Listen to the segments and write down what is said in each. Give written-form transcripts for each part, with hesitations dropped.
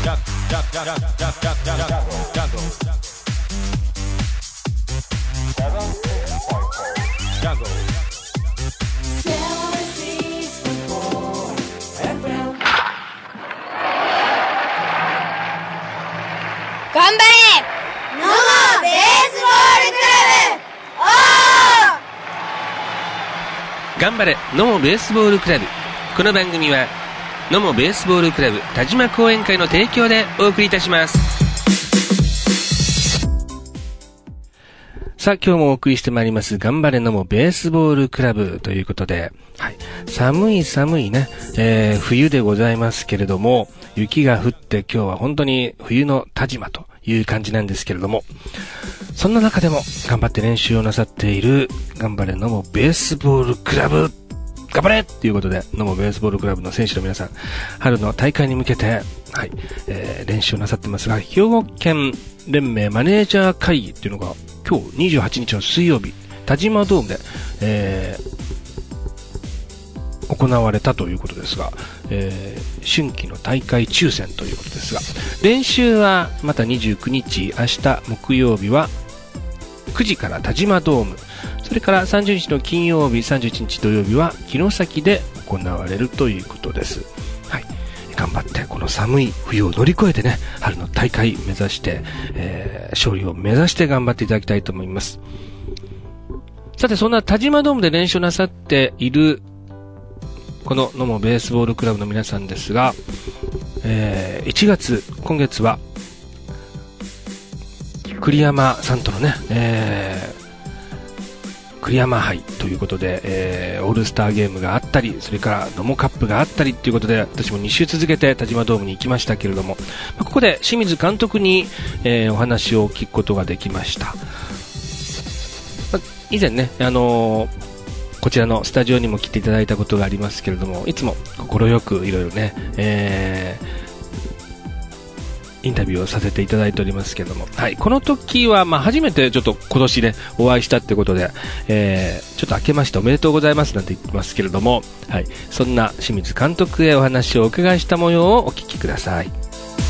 頑張れ野茂ベースボールクラブ頑張れ野茂ベースボールクラブ。この番組は野茂ベースボールクラブ田島後援会の提供でお送りいたします。さあ今日もお送りしてまいります頑張れ野茂ベースボールクラブということで、はい、寒いね、冬でございますけれども、雪が降って今日は本当に冬の田島という感じなんですけれども、そんな中でも頑張って練習をなさっている頑張れ野茂ベースボールクラブ、頑張れということで、野茂ベースボールクラブの選手の皆さん、春の大会に向けて、はい、練習をなさってますが、兵庫県連盟マネージャー会議っていうのが今日28日の水曜日、田島ドームで、行われたということですが、春季の大会抽選ということですが、練習はまた29日、明日木曜日は9時から田島ドーム、それから30日の金曜日、31日土曜日は城崎で行われるということです。はい、頑張ってこの寒い冬を乗り越えてね、春の大会目指して、勝利を目指して頑張っていただきたいと思います。さて、そんな田島ドームで練習なさっているこの野茂ベースボールクラブの皆さんですが、1月、今月は栗山さんとのね、栗山杯ということで、オールスターゲームがあったり、それから野茂カップがあったりということで、私も2週続けて田島ドームに行きましたけれども、ここで清水監督に、お話を聞くことができました。以前ね、こちらのスタジオにも来ていただいたことがありますけれども、いつも心よくいろいろね、インタビューをさせていただいておりますけれども、はい、この時は初めてちょっと今年ねお会いしたってことで、ちょっと明けましておめでとうございますなんて言ってますけれども、はい、そんな清水監督へお話をお伺いした模様をお聞きください。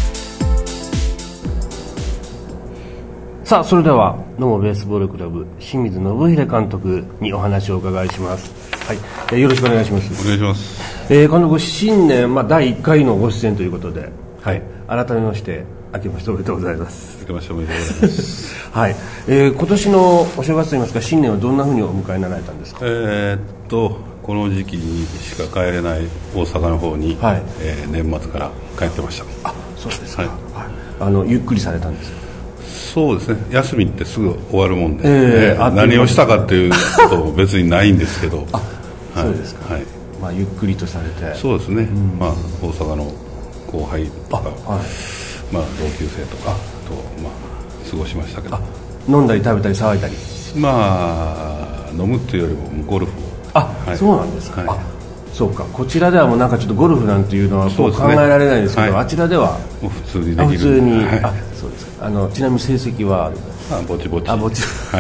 さあ、それでは野茂ベースボールクラブ清水信秀監督にお話をお伺いします。はい、よろしくお願いします。 お願いします。 監督、新年、第1回のご出演ということで、はい、改めまして明けましておめでとうございます。 明けましておめでとうございますはい、今年のお正月といいますか新年はどんなふうにお迎えになられたんですか？ この時期にしか帰れない大阪の方に、はい、年末から帰ってました。 あ、そうですか。はい、ゆっくりされたんですか？ そうですね、休みってすぐ終わるもんで、何をしたかっていうことも別にないんですけどあ、そうですか。はい、ゆっくりとされて。 そうですね、大阪の後輩とか、はい、同級生とかと、過ごしましたけど。 飲んだり食べたり騒いだり。 飲むっていうよりもゴルフを。 はい、そうなんですか。はい、そうか、こちらではもうなんかちょっとゴルフなんていうのはこう考えられないんですけど、あちらではもう普通にできる。 普通に、はい、そうですか。ちなみに成績はぼちぼち。 ぼち。はい。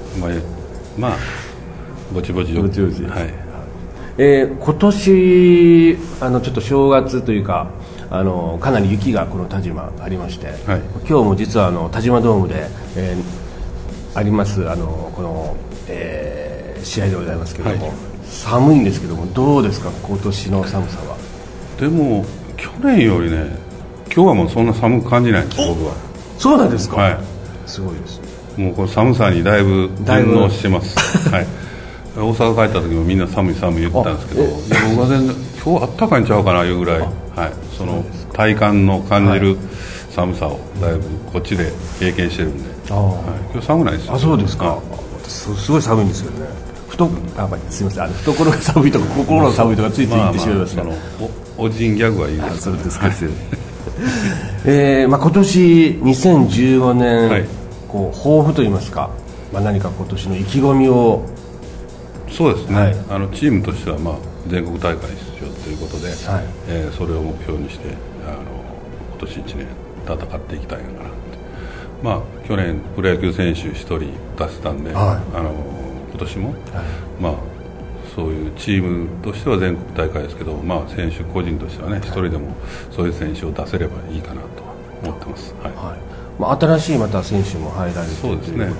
ぼちぼち。 ぼちぼち。はい。今年ちょっと正月というかかなり雪がこの田島ありまして、はい、今日も実は田島ドームで、ありますこの、試合でございますけれども、はい、寒いんですけどもどうですか今年の寒さは？ でも去年よりね今日はもうそんな寒く感じないんです僕は。 そうなんですか？ はい、 すごいです。 もうこの寒さにだいぶ順応してます。はい。大阪帰った時もみんな寒い寒い言ってたんですけど、僕は全然今日あったかいんちゃうかないうぐらい、はい、その体感の感じる寒さをだいぶこっちで経験してるんで、今日寒くないですよ。 そうですか。すごい寒いんですよね。すみません、懐が寒いとか心が寒いとかついつい言ってしまいますが、 おじんギャグはいいです。 そうですか。今年2015年、はい、抱負といいますか、何か今年の意気込みを。 そうですね、はい、チームとしては、全国大会出場ということで、はい、それを目標にして今年1年戦っていきたいかなって、去年プロ野球選手1人出せたんで、はい、今年も、 そういうチームとしては全国大会ですけど、選手個人としてはね、一人でもそういう選手を出せればいいかなと思ってます。 新しいまた選手も入られてということで、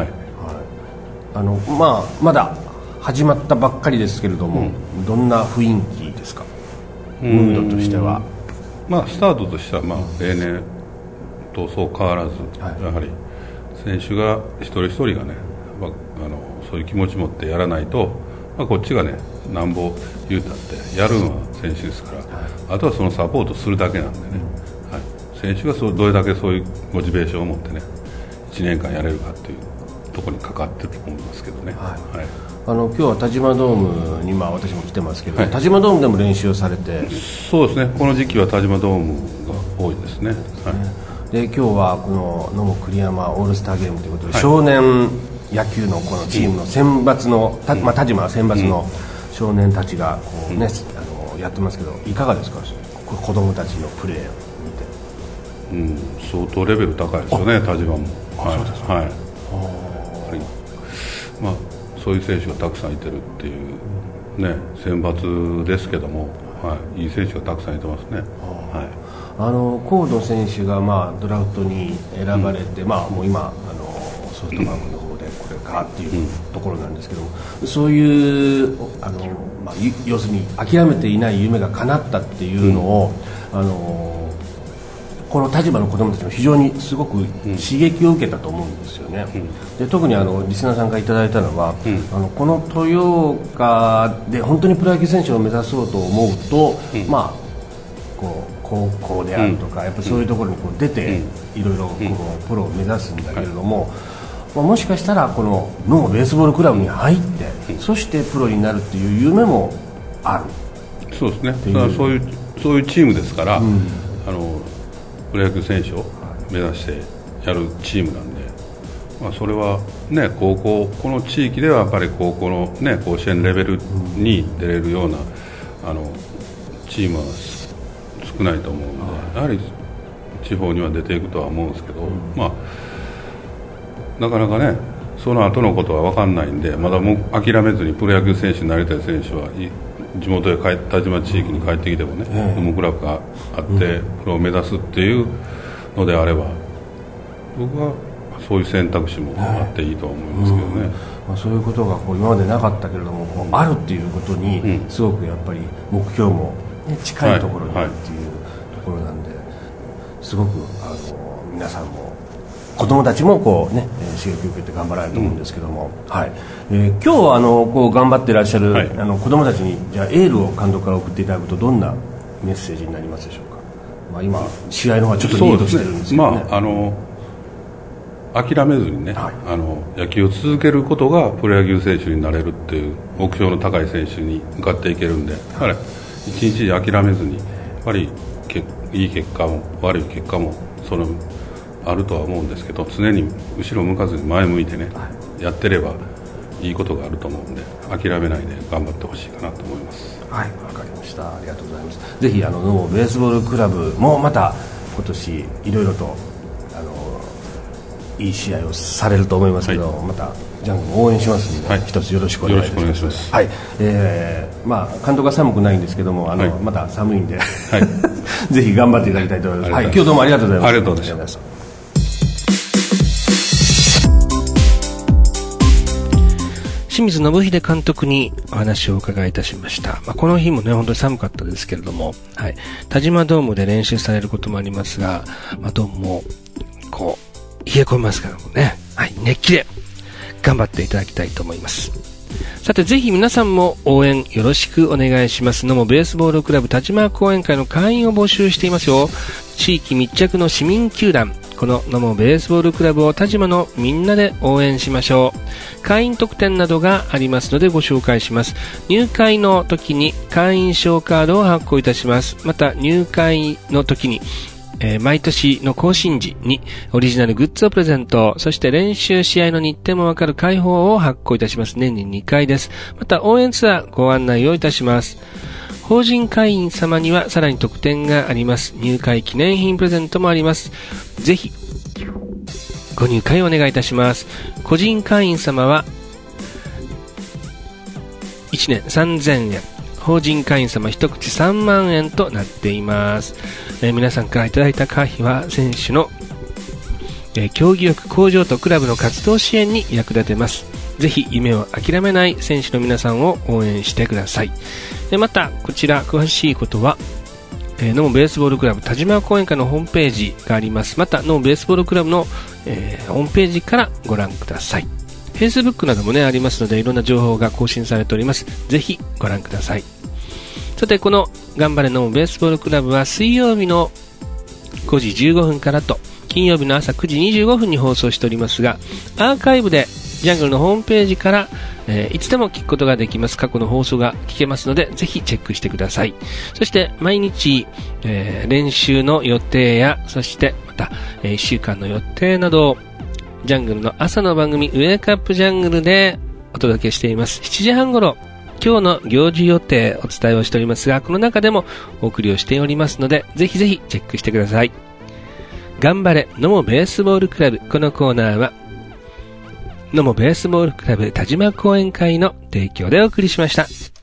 まだ始まったばっかりですけれども、どんな雰囲気ですか、ムードとしては。 スタートとしては例年とそう変わらず、やはり選手が一人一人がね、そういう気持ち持ってやらないと、こっちがねなんぼ言うたってやるのは選手ですから、あとはそのサポートするだけなんでね、選手がどれだけそういうモチベーションを持ってね1年間やれるかっていうところにかかってると思いますけどね。 今日は田島ドームに私も来てますけど、田島ドームでも練習をされて。 そうですね、この時期は田島ドームが多いですね。 で今日はこの野茂栗山オールスターゲームということで、少年野球のこのチームの選抜の、田島は選抜の少年たちがこう、やってますけど、いかがですか、子供たちのプレーを見て。 相当レベル高いですよね、田島も。そうですか。そういう選手がたくさんいてるっていうね、選抜ですけども、いい選手がたくさんいてますね。 河野選手がドラフトに選ばれて、もう今ソフトバンクの方でこれかっていうところなんですけども、そういう要するに諦めていない夢が叶ったっていうのを、この田島の子供たちも非常にすごく刺激を受けたと思うんですよね。で特にリスナーさんからいただいたのは、この豊岡で本当にプロ野球選手を目指そうと思うと、高校であるとか、やっぱりそういうところに出て、いろいろプロを目指すんだけれども、もしかしたらこの野茂ベースボールクラブに入って、そしてプロになるっていう夢もある。 そうですね、だからそういうチームですから、プロ野球選手を目指してやるチームなんで、それはね、この地域ではやっぱり高校のね、甲子園レベルに出れるようなチームは少ないと思うので、やはり地方には出ていくとは思うんですけど、なかなかね、その後のことは分かんないんで、まだもう諦めずにプロ野球選手になりたい選手は地元へ田島地域に帰ってきてもね、野茂クラブがあってプロを目指すっていうのであれば、僕はそういう選択肢もあっていいとは思いますけどね。 そういうことが今までなかったけれども、あるっていうことにすごくやっぱり目標も、近いところにあるっていうところなんで、すごく皆さんも子供たちも刺激を受けて頑張られると思うんですけども、今日頑張っていらっしゃる、子供たちにじゃあエールを監督から送っていただくと、どんなメッセージになりますでしょうか。今試合の方はちょっとリードしてるんですけどね。 諦めずにね、野球を続けることがプロ野球選手になれるっていう目標の高い選手に向かっていけるんで、一日諦めずに、やっぱりいい結果も悪い結果もあるとは思うんですけど、常に後ろ向かずに前向いてね、やってればいいことがあると思うんで、諦めないで頑張ってほしいかなと思います。 わかりました。ありがとうございます。ぜひ野茂ベースボールクラブもまた今年いろいろといい試合をされると思いますけど、またジャンクも応援しますので、一つよろしくお願いします。監督は寒くないんですけども、また寒いんで、ぜひ頑張っていただきたいと思います。今日どうもありがとうございました。 ありがとうございました。 清水信秀監督にお話をお伺いいたしました。この日もね、本当に寒かったですけれども、田島ドームで練習されることもありますが、ドームも冷え込みますからね、熱気で頑張っていただきたいと思います。さて、ぜひ皆さんも応援よろしくお願いします。野茂ベースボールクラブ田島後援会の会員を募集していますよ。地域密着の市民球団、この野茂ベースボールクラブを田島のみんなで応援しましょう。会員特典などがありますのでご紹介します。入会の時に会員証カードを発行いたします。また入会の時に毎年の更新時にオリジナルグッズをプレゼント、そして練習試合の日程もわかる会報を発行いたします。年に2回です。また応援ツアーご案内をいたします。法人会員様にはさらに特典があります。入会記念品プレゼントもあります。ぜひご入会をお願いいたします。個人会員様は1 1年3000円。法人会員様1口3万円となっています。皆さんからいただいた会費は選手の、競技力向上とクラブの活動支援に役立てます。ぜひ夢を諦めない選手の皆さんを応援してください。またこちら詳しいことはノモベースボールクラブ田島講演会のホームページがあります。またノモベースボールクラブの、ホームページからご覧ください。Facebook などもねありますのでいろんな情報が更新されております。ぜひご覧ください。さてこの頑張れノモベースボールクラブは水曜日の5時15分からと金曜日の朝9時25分に放送しておりますが、アーカイブでジャングルのホームページから、いつでも聞くことができます。過去の放送が聞けますのでぜひチェックしてください。そして毎日、練習の予定やそしてまた、1週間の予定などをジャングルの朝の番組ウェイクアップジャングルでお届けしています。7時半頃今日の行事予定お伝えをしておりますが、この中でもお送りをしておりますのでぜひぜひチェックしてください。頑張れノモベースボールクラブ。このコーナーはノモベースボールクラブ田島講演会の提供でお送りしました。